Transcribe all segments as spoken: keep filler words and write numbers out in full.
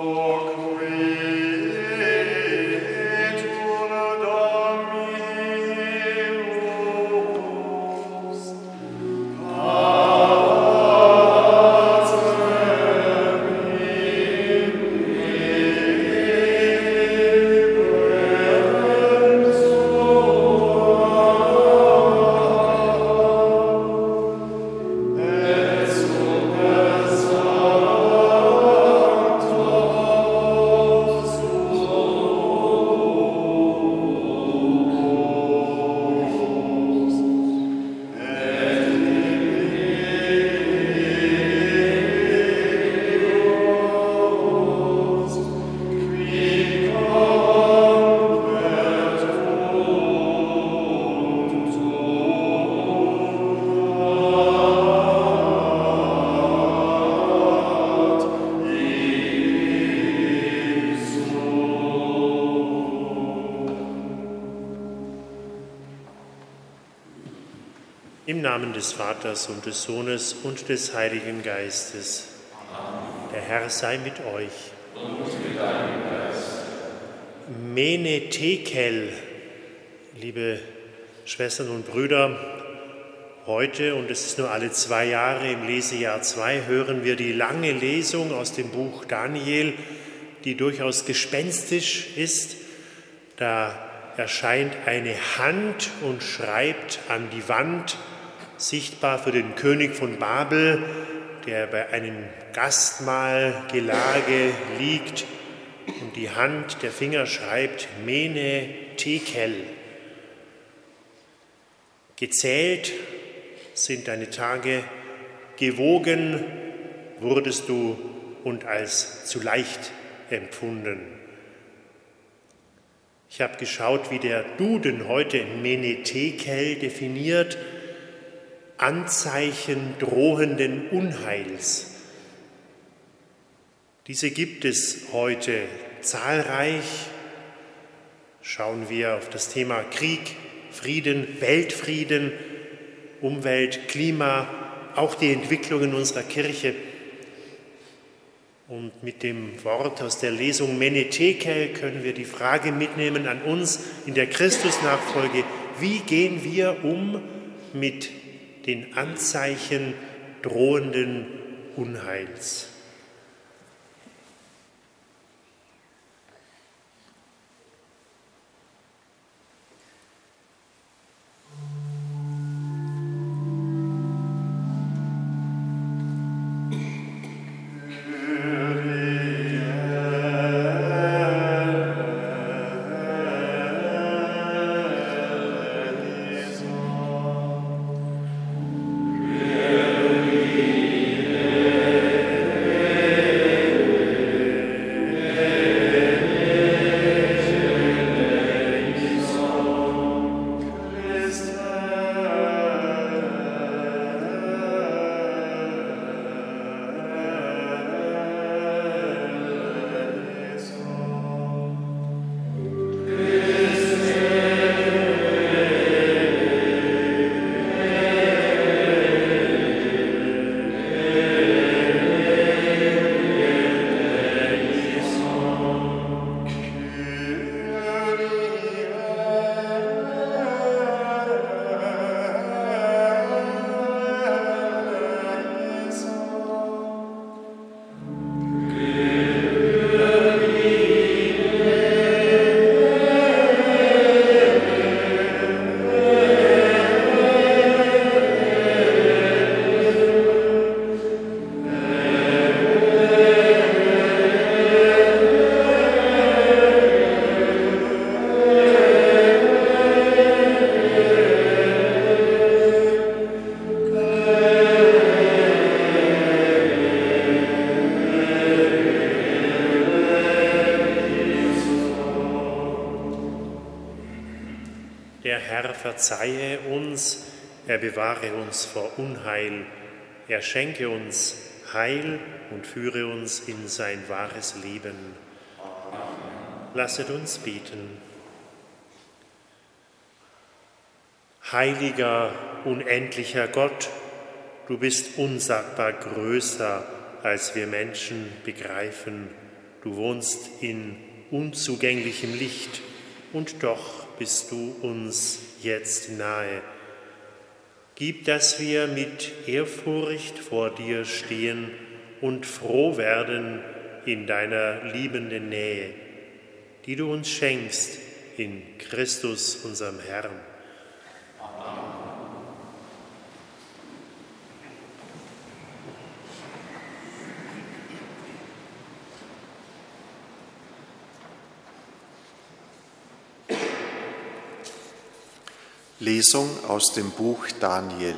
Im Namen des Vaters und des Sohnes und des Heiligen Geistes. Amen. Der Herr sei mit euch. Und mit deinem Geist. Mene Tekel, liebe Schwestern und Brüder, heute, und es ist nur alle zwei Jahre im Lesejahr zwei, hören wir die lange Lesung aus dem Buch Daniel, die durchaus gespenstisch ist. Da erscheint eine Hand und schreibt an die Wand, sichtbar für den König von Babel, der bei einem Gastmahlgelage liegt, und die Hand, der Finger schreibt Mene Tekel. Gezählt sind deine Tage, gewogen wurdest du und als zu leicht empfunden. Ich habe geschaut, wie der Duden heute Mene Tekel definiert: Anzeichen drohenden Unheils. Diese gibt es heute zahlreich. Schauen wir auf das Thema Krieg, Frieden, Weltfrieden, Umwelt, Klima, auch die Entwicklung in unserer Kirche. Und mit dem Wort aus der Lesung Mene Tekel können wir die Frage mitnehmen an uns in der Christusnachfolge: Wie gehen wir um mit den Anzeichen drohenden Unheils? Verzeihe uns, er bewahre uns vor Unheil, er schenke uns Heil und führe uns in sein wahres Leben. Amen. Lasset uns beten. Heiliger, unendlicher Gott, du bist unsagbar größer, als wir Menschen begreifen. Du wohnst in unzugänglichem Licht und doch bist du uns jetzt nahe. Gib, dass wir mit Ehrfurcht vor dir stehen und froh werden in deiner liebenden Nähe, die du uns schenkst in Christus, unserem Herrn. Lesung aus dem Buch Daniel.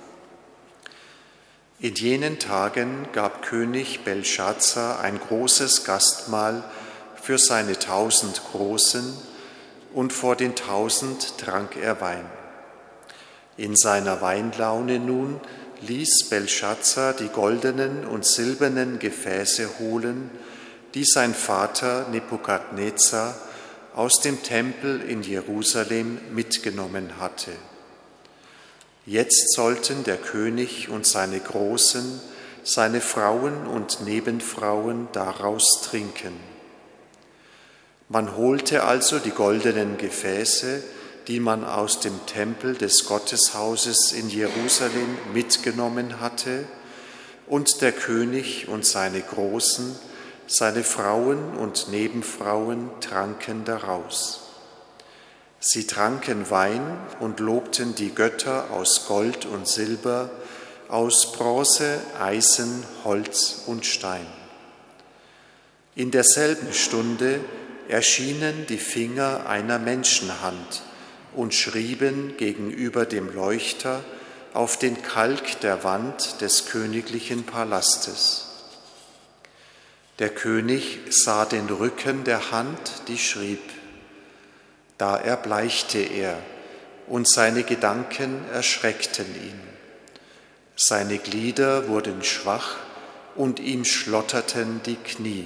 In jenen Tagen gab König Belschazzar ein großes Gastmahl für seine tausend Großen, und vor den tausend trank er Wein. In seiner Weinlaune nun ließ Belschazzar die goldenen und silbernen Gefäße holen, die sein Vater Nebukadnezar aus dem Tempel in Jerusalem mitgenommen hatte. Jetzt sollten der König und seine Großen, seine Frauen und Nebenfrauen daraus trinken. Man holte also die goldenen Gefäße, die man aus dem Tempel des Gotteshauses in Jerusalem mitgenommen hatte, und der König und seine Großen, seine Frauen und Nebenfrauen tranken daraus. Sie tranken Wein und lobten die Götter aus Gold und Silber, aus Bronze, Eisen, Holz und Stein. In derselben Stunde erschienen die Finger einer Menschenhand und schrieben gegenüber dem Leuchter auf den Kalk der Wand des königlichen Palastes. Der König sah den Rücken der Hand, die schrieb. Da erbleichte er, und seine Gedanken erschreckten ihn. Seine Glieder wurden schwach, und ihm schlotterten die Knie.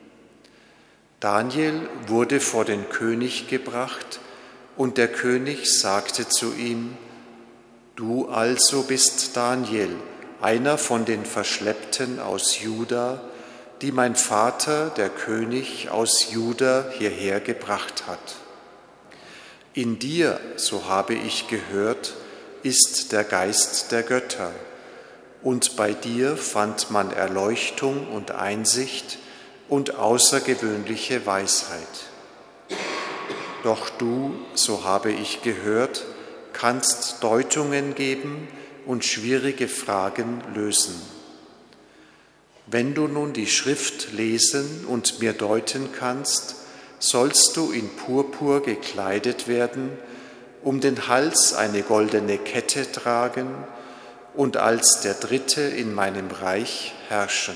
Daniel wurde vor den König gebracht, und der König sagte zu ihm: Du also bist Daniel, einer von den Verschleppten aus Juda, die mein Vater, der König aus Juda, hierher gebracht hat. In dir, so habe ich gehört, ist der Geist der Götter, und bei dir fand man Erleuchtung und Einsicht und außergewöhnliche Weisheit. Doch du, so habe ich gehört, kannst Deutungen geben und schwierige Fragen lösen. Wenn du nun die Schrift lesen und mir deuten kannst, sollst du in Purpur gekleidet werden, um den Hals eine goldene Kette tragen und als der Dritte in meinem Reich herrschen.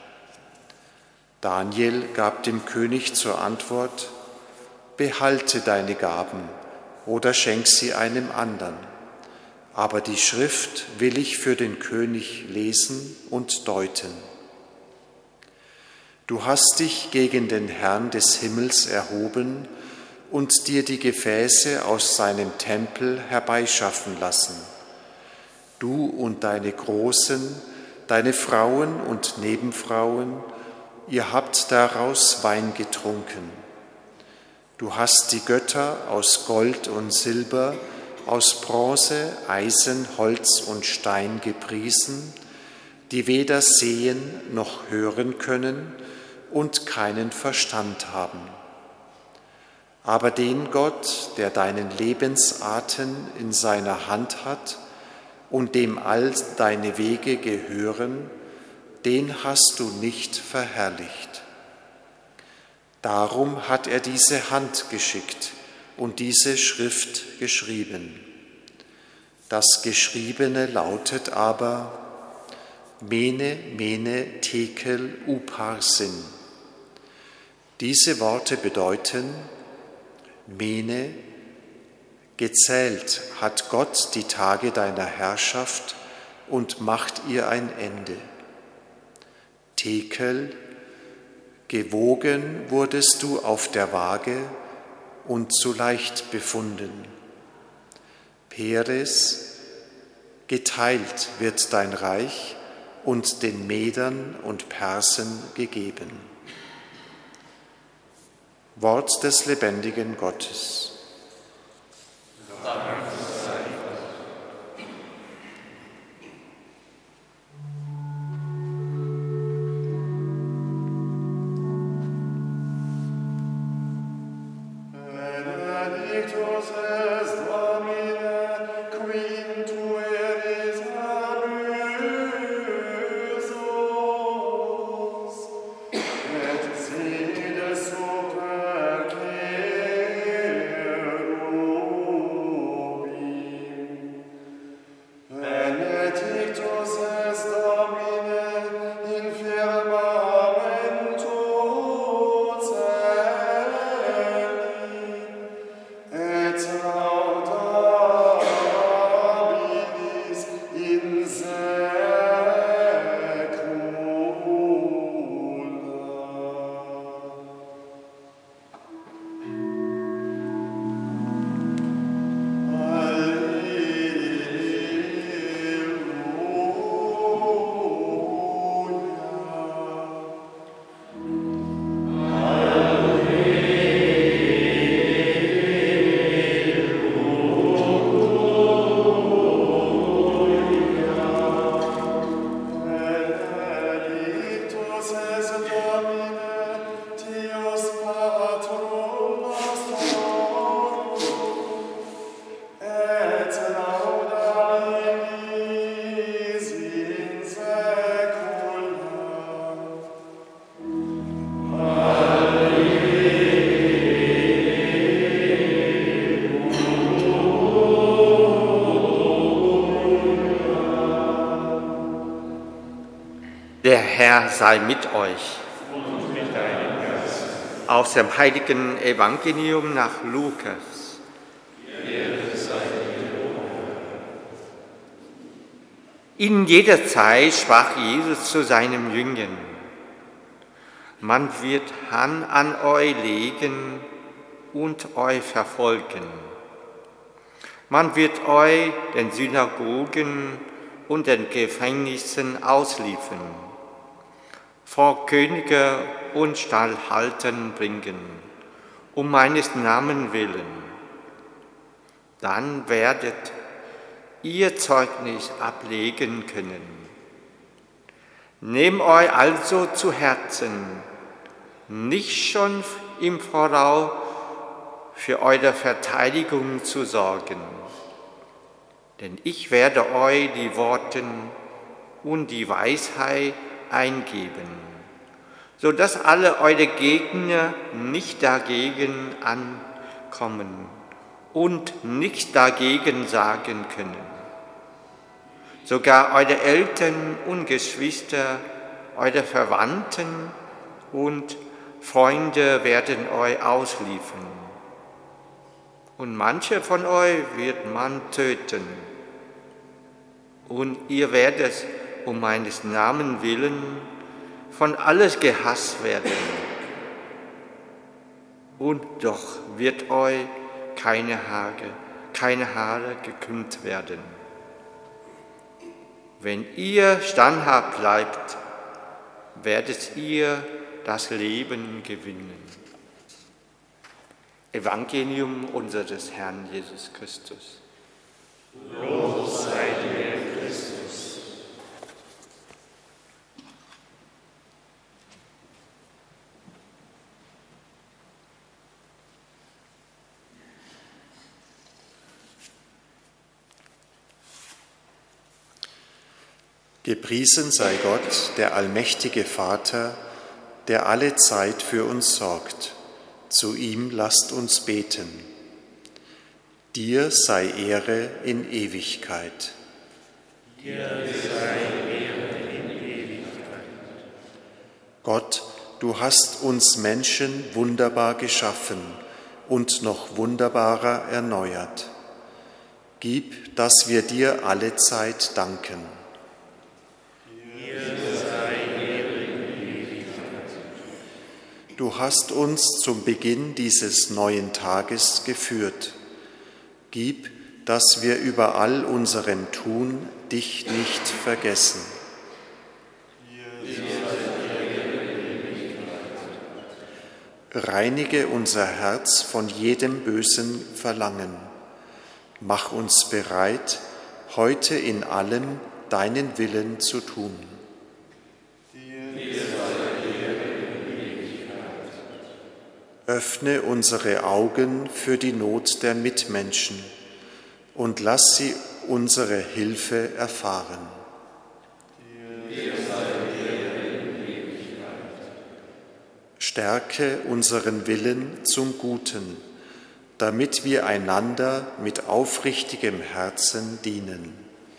Daniel gab dem König zur Antwort: Behalte deine Gaben oder schenk sie einem anderen, aber die Schrift will ich für den König lesen und deuten. Du hast dich gegen den Herrn des Himmels erhoben und dir die Gefäße aus seinem Tempel herbeischaffen lassen. Du und deine Großen, deine Frauen und Nebenfrauen, ihr habt daraus Wein getrunken. Du hast die Götter aus Gold und Silber, aus Bronze, Eisen, Holz und Stein gepriesen, die weder sehen noch hören können und keinen Verstand haben. Aber den Gott, der deinen Lebensatem in seiner Hand hat und dem all deine Wege gehören, den hast du nicht verherrlicht. Darum hat er diese Hand geschickt und diese Schrift geschrieben. Das Geschriebene lautet aber: Mene, Mene, Tekel, Upharsin. Diese Worte bedeuten: Mene, gezählt hat Gott die Tage deiner Herrschaft und macht ihr ein Ende. Tekel, gewogen wurdest du auf der Waage und zu leicht befunden. Peres, geteilt wird dein Reich und den Medern und Persen gegeben. Wort des lebendigen Gottes. Der Herr sei mit euch. Und mit deinem Geist. Aus dem heiligen Evangelium nach Lukas. In jeder Zeit sprach Jesus zu seinen Jüngern: Man wird Hand an euch legen und euch verfolgen. Man wird euch den Synagogen und den Gefängnissen ausliefern, vor Könige und Statthaltern bringen, um meines Namens willen. Dann werdet ihr Zeugnis ablegen können. Nehmt euch also zu Herzen, nicht schon im Voraus für eure Verteidigung zu sorgen. Denn ich werde euch die Worte und die Weisheit eingeben, sodass alle eure Gegner nicht dagegen ankommen und nichts dagegen sagen können. Sogar eure Eltern und Geschwister, eure Verwandten und Freunde werden euch ausliefern. Und manche von euch wird man töten. Und ihr werdet um meines Namens willen von alles gehasst werden. Und doch wird euch keine Haare, keine Haare gekrümmt werden. Wenn ihr standhaft bleibt, werdet ihr das Leben gewinnen. Evangelium unseres Herrn Jesus Christus. Lob sei dir, Christus. Gepriesen sei Gott, der allmächtige Vater, der alle Zeit für uns sorgt. Zu ihm lasst uns beten. Dir sei Ehre in Ewigkeit. Dir sei Ehre in Ewigkeit. Gott, du hast uns Menschen wunderbar geschaffen und noch wunderbarer erneuert. Gib, dass wir dir alle Zeit danken. Du hast uns zum Beginn dieses neuen Tages geführt. Gib, dass wir über all unserem Tun dich nicht vergessen. Reinige unser Herz von jedem bösen Verlangen. Mach uns bereit, heute in allem deinen Willen zu tun. Öffne unsere Augen für die Not der Mitmenschen und lass sie unsere Hilfe erfahren. Stärke unseren Willen zum Guten, damit wir einander mit aufrichtigem Herzen dienen.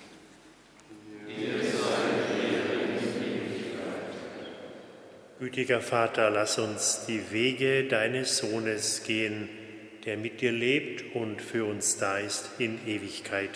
Gütiger Vater, lass uns die Wege deines Sohnes gehen, der mit dir lebt und für uns da ist in Ewigkeit.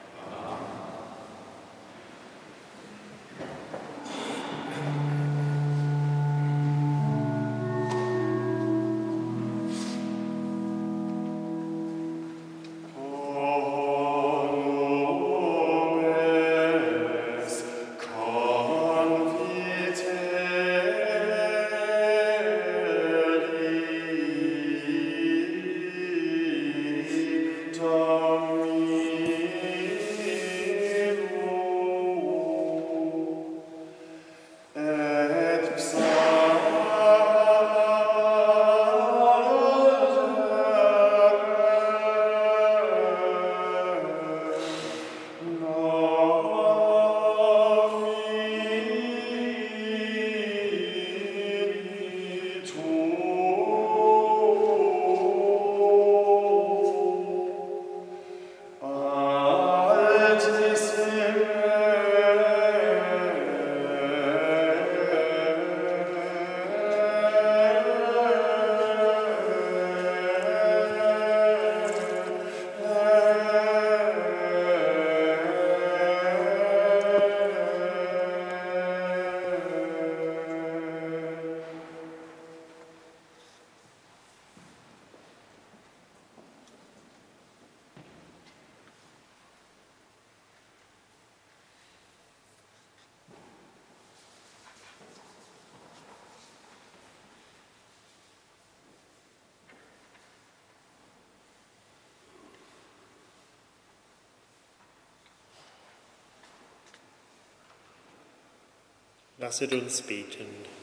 Lasset uns beten.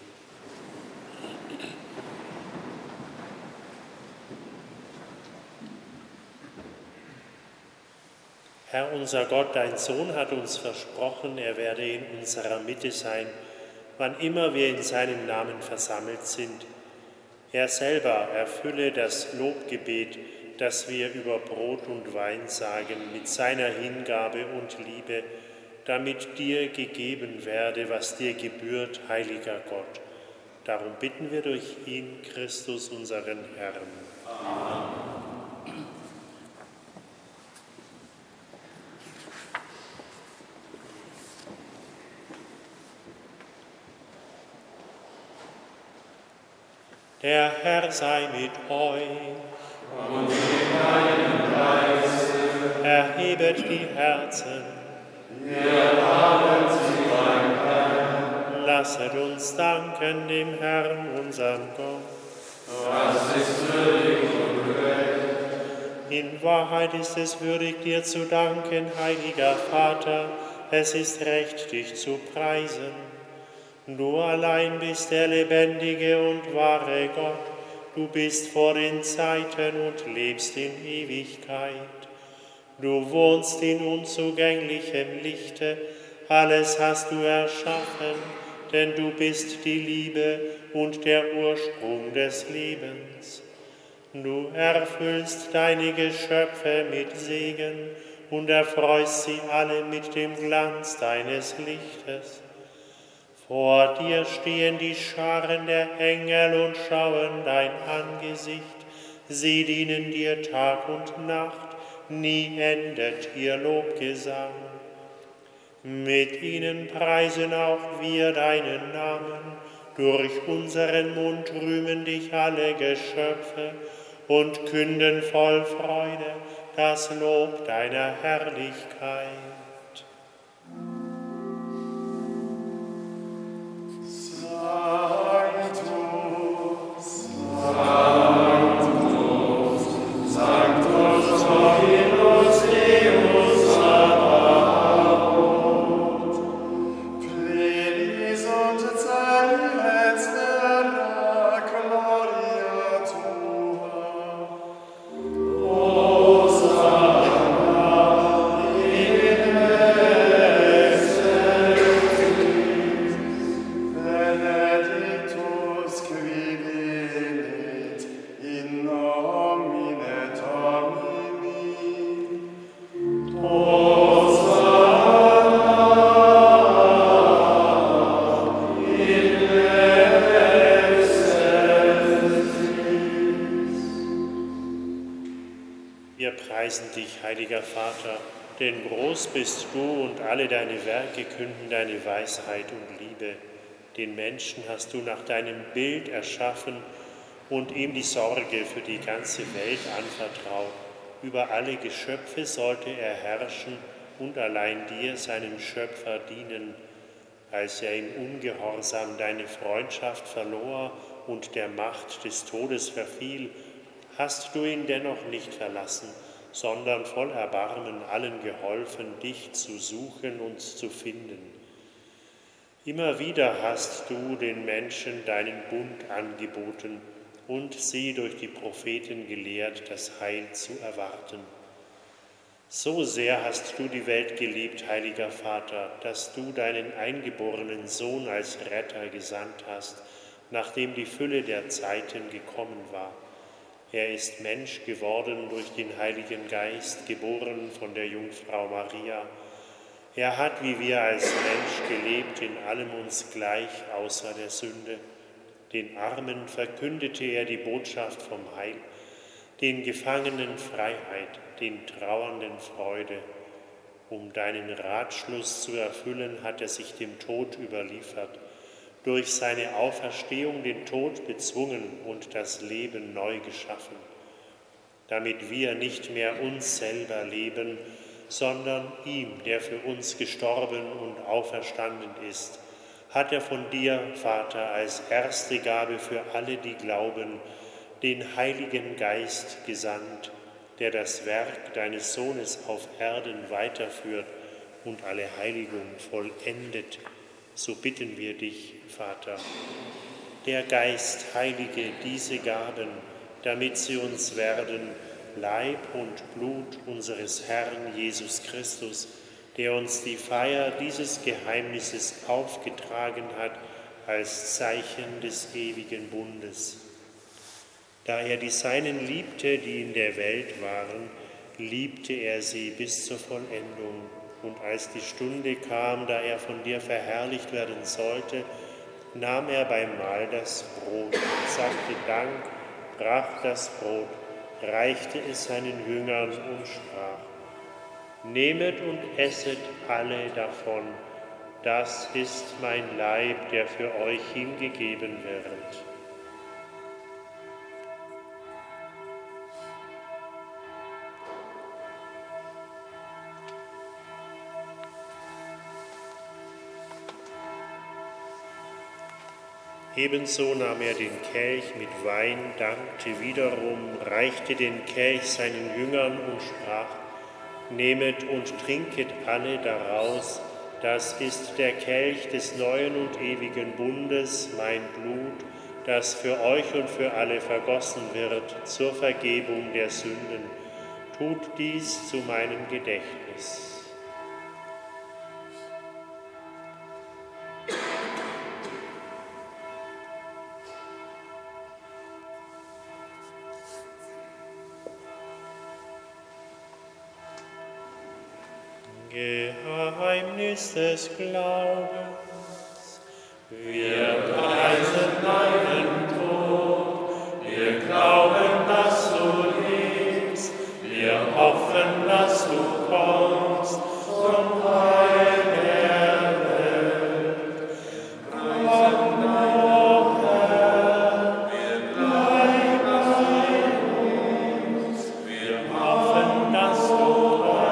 Herr unser Gott, dein Sohn hat uns versprochen, er werde in unserer Mitte sein, wann immer wir in seinem Namen versammelt sind. Er selber erfülle das Lobgebet, das wir über Brot und Wein sagen, mit seiner Hingabe und Liebe, damit dir gegeben werde, was dir gebührt, heiliger Gott. Darum bitten wir durch ihn, Christus, unseren Herrn. Amen. Der Herr sei mit euch. Und mit deinem Geiste. Erhebet die Herzen. Wir haben sie beim Herrn. Lasset uns danken dem Herrn, unserem Gott. Das ist würdig und gerecht. In Wahrheit ist es würdig, dir zu danken, heiliger Vater. Es ist recht, dich zu preisen. Du allein bist der lebendige und wahre Gott. Du bist vor den Zeiten und lebst in Ewigkeit. Du wohnst in unzugänglichem Lichte, alles hast du erschaffen, denn du bist die Liebe und der Ursprung des Lebens. Du erfüllst deine Geschöpfe mit Segen und erfreust sie alle mit dem Glanz deines Lichtes. Vor dir stehen die Scharen der Engel und schauen dein Angesicht, sie dienen dir Tag und Nacht, nie endet ihr Lobgesang. Mit ihnen preisen auch wir deinen Namen, durch unseren Mund rühmen dich alle Geschöpfe und künden voll Freude das Lob deiner Herrlichkeit. Sanctus, Sanctus. preisen dich, heiliger Vater, denn groß bist du und alle deine Werke künden deine Weisheit und Liebe. Den Menschen hast du nach deinem Bild erschaffen und ihm die Sorge für die ganze Welt anvertraut. Über alle Geschöpfe sollte er herrschen und allein dir, seinem Schöpfer, dienen. Als er im Ungehorsam deine Freundschaft verlor und der Macht des Todes verfiel, hast du ihn dennoch nicht verlassen, sondern voll Erbarmen allen geholfen, dich zu suchen und zu finden. Immer wieder hast du den Menschen deinen Bund angeboten und sie durch die Propheten gelehrt, das Heil zu erwarten. So sehr hast du die Welt geliebt, heiliger Vater, dass du deinen eingeborenen Sohn als Retter gesandt hast, nachdem die Fülle der Zeiten gekommen war. Er ist Mensch geworden durch den Heiligen Geist, geboren von der Jungfrau Maria. Er hat, wie wir als Mensch gelebt, in allem uns gleich, außer der Sünde. Den Armen verkündete er die Botschaft vom Heil, den Gefangenen Freiheit, den Trauernden Freude. Um deinen Ratschluss zu erfüllen, hat er sich dem Tod überliefert, durch seine Auferstehung den Tod bezwungen und das Leben neu geschaffen, damit wir nicht mehr uns selber leben, sondern ihm, der für uns gestorben und auferstanden ist, hat er von dir, Vater, als erste Gabe für alle, die glauben, den Heiligen Geist gesandt, der das Werk deines Sohnes auf Erden weiterführt und alle Heiligung vollendet. So bitten wir dich, Vater. Der Geist heilige diese Gaben, damit sie uns werden Leib und Blut unseres Herrn Jesus Christus, der uns die Feier dieses Geheimnisses aufgetragen hat als Zeichen des ewigen Bundes. Da er die Seinen liebte, die in der Welt waren, liebte er sie bis zur Vollendung. Und als die Stunde kam, da er von dir verherrlicht werden sollte, nahm er beim Mahl das Brot und sagte Dank, brach das Brot, reichte es seinen Jüngern und sprach: Nehmet und esset alle davon, das ist mein Leib, der für euch hingegeben wird. Ebenso nahm er den Kelch mit Wein, dankte wiederum, reichte den Kelch seinen Jüngern und sprach: Nehmet und trinket alle daraus, das ist der Kelch des neuen und ewigen Bundes, mein Blut, das für euch und für alle vergossen wird zur Vergebung der Sünden. Tut dies zu meinem Gedächtnis. Geheimnis des Glaubens. Wir preisen deinen Tod, wir glauben, dass du lebst, wir hoffen, dass du kommst zum Heil der Welt. Komm, o Herr, wir bleiben bei uns, wir hoffen, dass du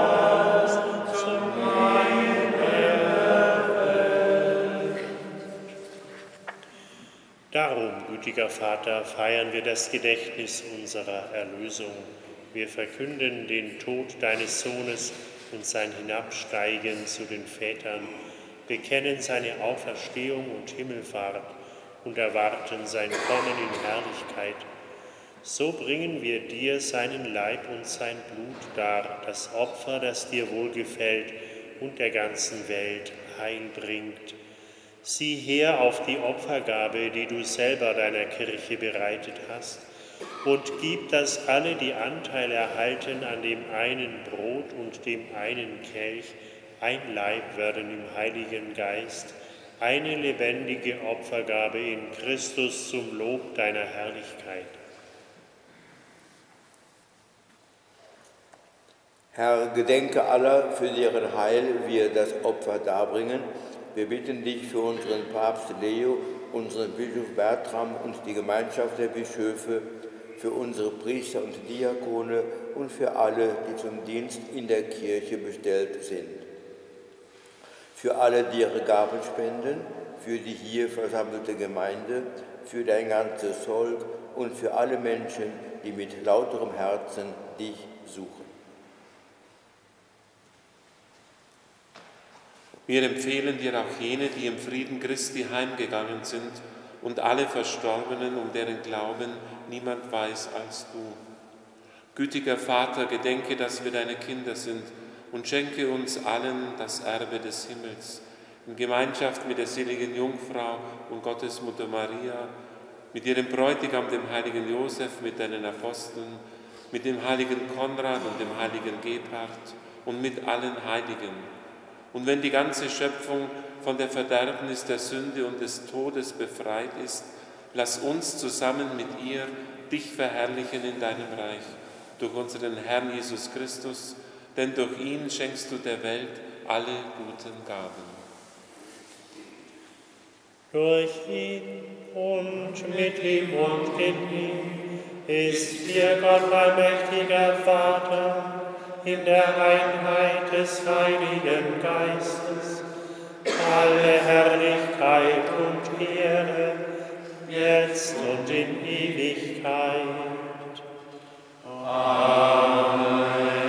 Darum, gütiger Vater, feiern wir das Gedächtnis unserer Erlösung. Wir verkünden den Tod deines Sohnes und sein Hinabsteigen zu den Vätern, bekennen seine Auferstehung und Himmelfahrt und erwarten sein Kommen in Herrlichkeit. So bringen wir dir seinen Leib und sein Blut dar, das Opfer, das dir wohlgefällt und der ganzen Welt Heil bringt. Sieh her auf die Opfergabe, die du selber deiner Kirche bereitet hast, und gib, dass alle, die Anteil erhalten an dem einen Brot und dem einen Kelch, ein Leib werden im Heiligen Geist, eine lebendige Opfergabe in Christus zum Lob deiner Herrlichkeit. Herr, gedenke aller, für deren Heil wir das Opfer darbringen. Wir bitten dich für unseren Papst Leo, unseren Bischof Bertram und die Gemeinschaft der Bischöfe, für unsere Priester und Diakone und für alle, die zum Dienst in der Kirche bestellt sind. Für alle, die ihre Gaben spenden, für die hier versammelte Gemeinde, für dein ganzes Volk und für alle Menschen, die mit lauterem Herzen dich suchen. Wir empfehlen dir auch jene, die im Frieden Christi heimgegangen sind und alle Verstorbenen, um deren Glauben niemand weiß als du. Gütiger Vater, gedenke, dass wir deine Kinder sind und schenke uns allen das Erbe des Himmels. In Gemeinschaft mit der seligen Jungfrau und Gottesmutter Maria, mit ihrem Bräutigam, dem heiligen Josef, mit deinen Aposteln, mit dem heiligen Konrad und dem heiligen Gebhard und mit allen Heiligen. Und wenn die ganze Schöpfung von der Verderbnis der Sünde und des Todes befreit ist, lass uns zusammen mit ihr dich verherrlichen in deinem Reich, durch unseren Herrn Jesus Christus, denn durch ihn schenkst du der Welt alle guten Gaben. Durch ihn und mit ihm und in ihm ist dir Gott allmächtiger Vater, in der Einheit des Heiligen Geistes, alle Herrlichkeit und Ehre, jetzt und in Ewigkeit. Amen.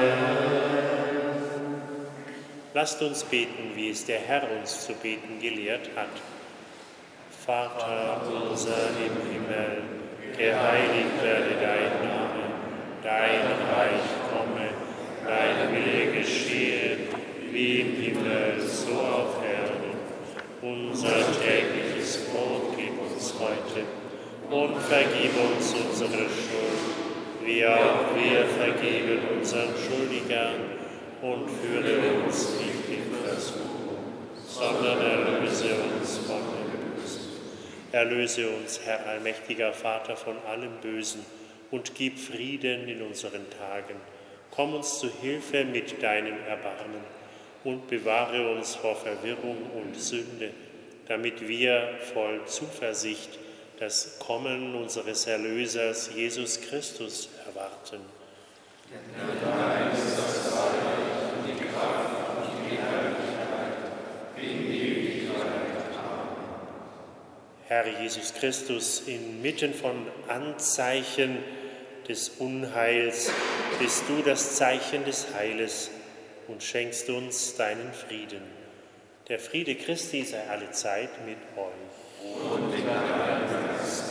Lasst uns beten, wie es der Herr uns zu beten gelehrt hat. Vater unser im Himmel, geheiligt werde dein Name, dein Reich komme, dein Wille geschehe, wie im Himmel, so auf Erden. Unser tägliches Brot gib uns heute und vergib uns unsere Schuld, wie auch wir vergeben unseren Schuldigern, und führe uns nicht in Versuchung, sondern erlöse uns von dem Bösen. Erlöse uns, Herr allmächtiger Vater, von allem Bösen und gib Frieden in unseren Tagen. Komm uns zu Hilfe mit deinem Erbarmen und bewahre uns vor Verwirrung und Sünde, damit wir voll Zuversicht das Kommen unseres Erlösers Jesus Christus erwarten. Denn dein ist das Reich und die Kraft und die Herrlichkeit in Ewigkeit. Amen. Herr Jesus Christus, inmitten von Anzeichen des Unheils bist du das Zeichen des Heiles und schenkst uns deinen Frieden. Der Friede Christi sei alle Zeit mit euch. Und mit deinem Geist.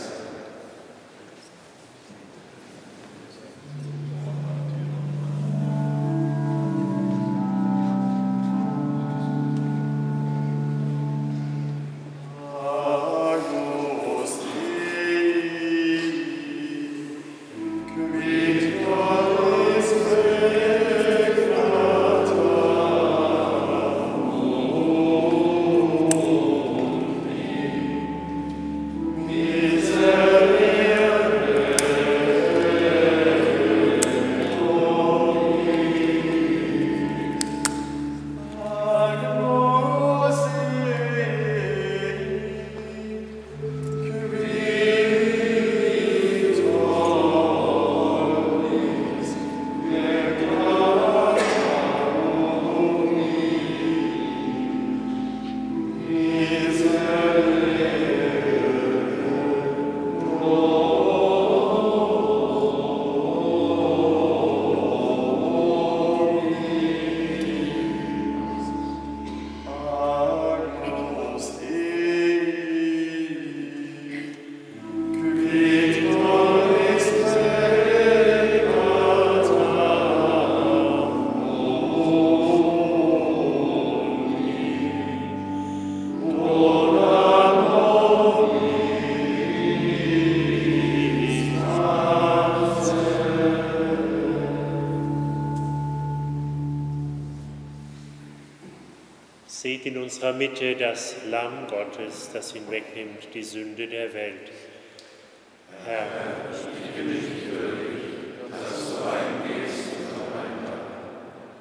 Seht in unserer Mitte das Lamm Gottes, das hinwegnimmt die Sünde der Welt. Herr, ich bin nicht würdig, dass du eingehst unter mein Dach,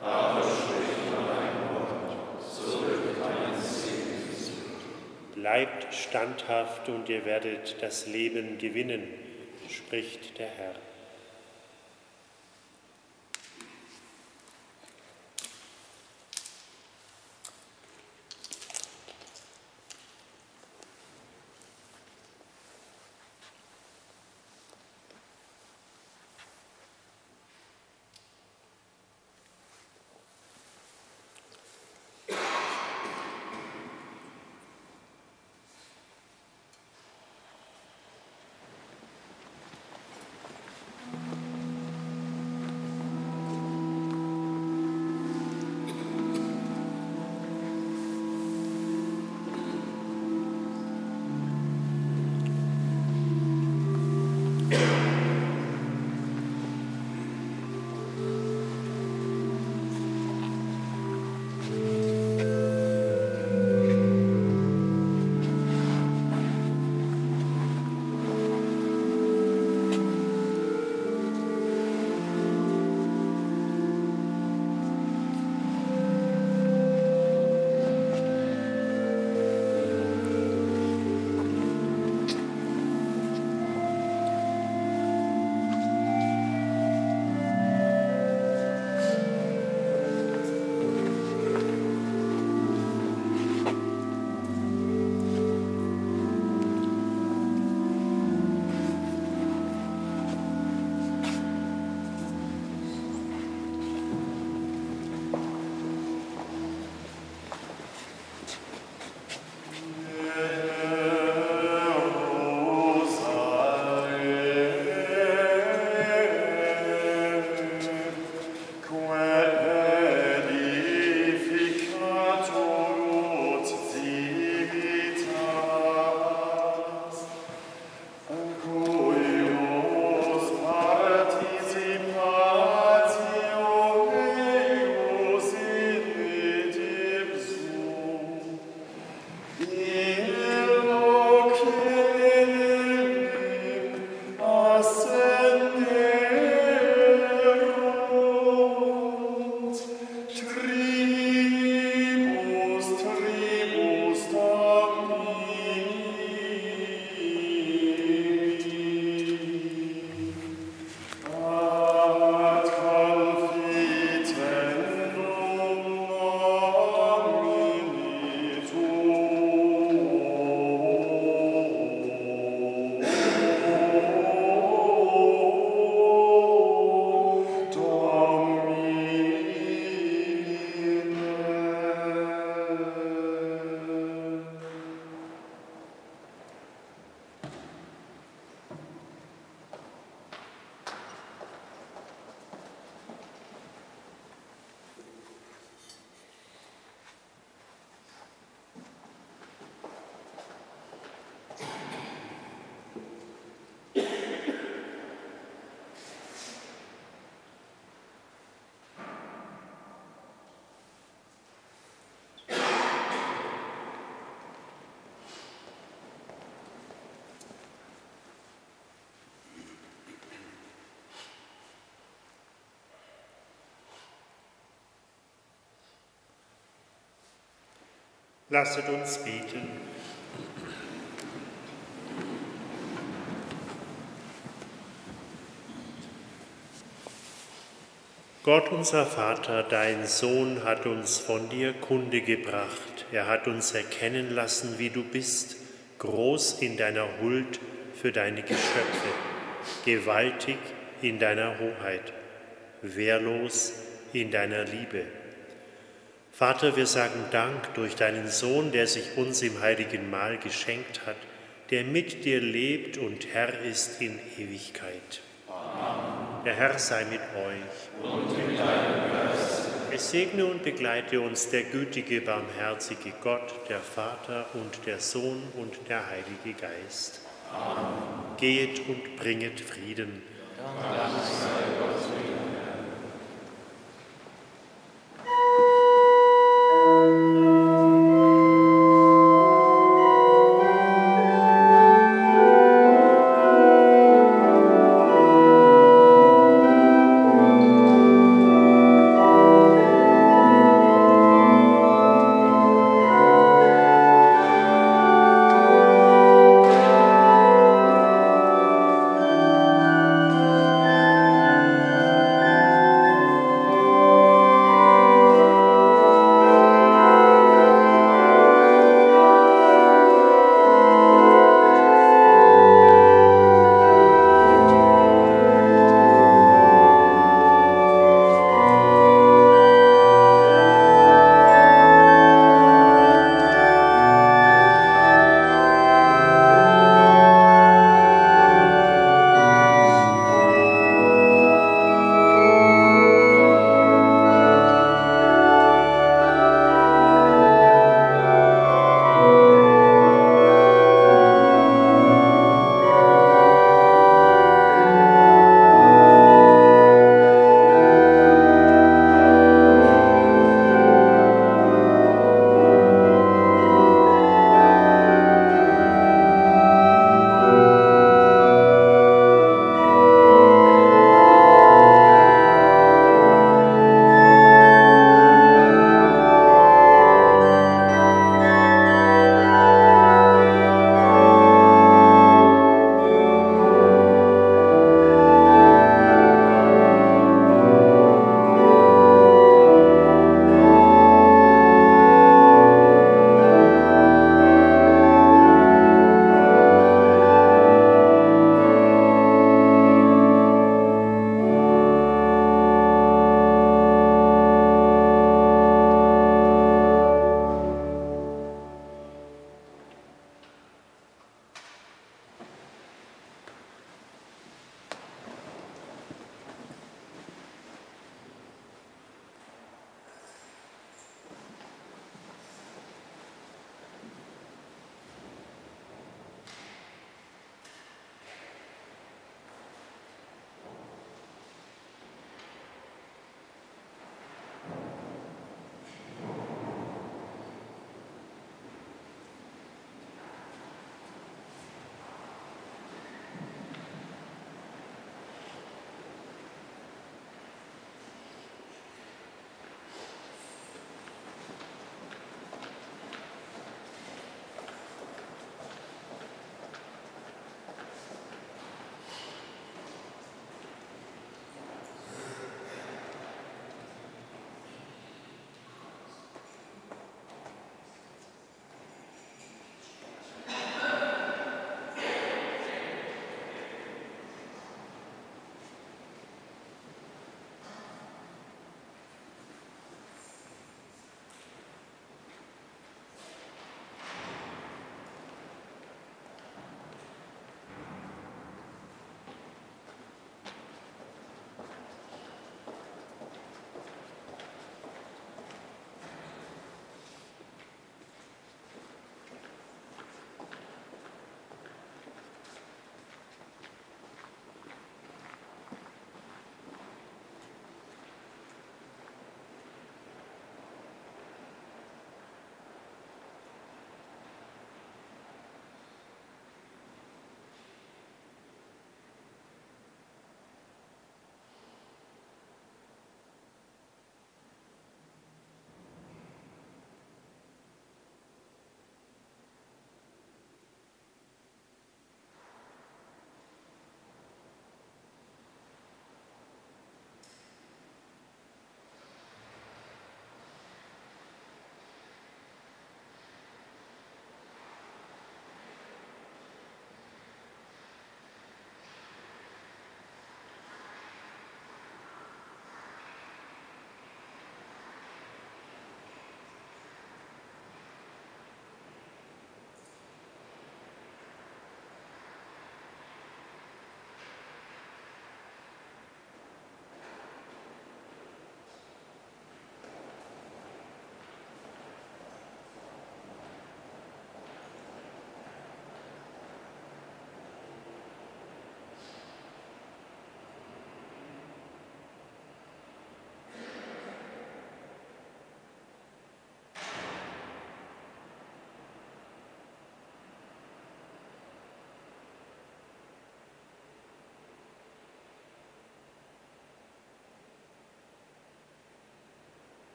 bleibt standhaft und ihr werdet das Leben gewinnen, spricht der Herr. Lasset uns beten. Gott, unser Vater, dein Sohn hat uns von dir Kunde gebracht. Er hat uns erkennen lassen, wie du bist, groß in deiner Huld für deine Geschöpfe, gewaltig in deiner Hoheit, wehrlos in deiner Liebe. Vater, wir sagen Dank durch deinen Sohn, der sich uns im heiligen Mahl geschenkt hat, der mit dir lebt und Herr ist in Ewigkeit. Amen. Der Herr sei mit euch. Und mit deinem Geist. Es segne und begleite uns der gütige, barmherzige Gott, der Vater und der Sohn und der Heilige Geist. Amen. Geht und bringet Frieden. Dank sei Gott.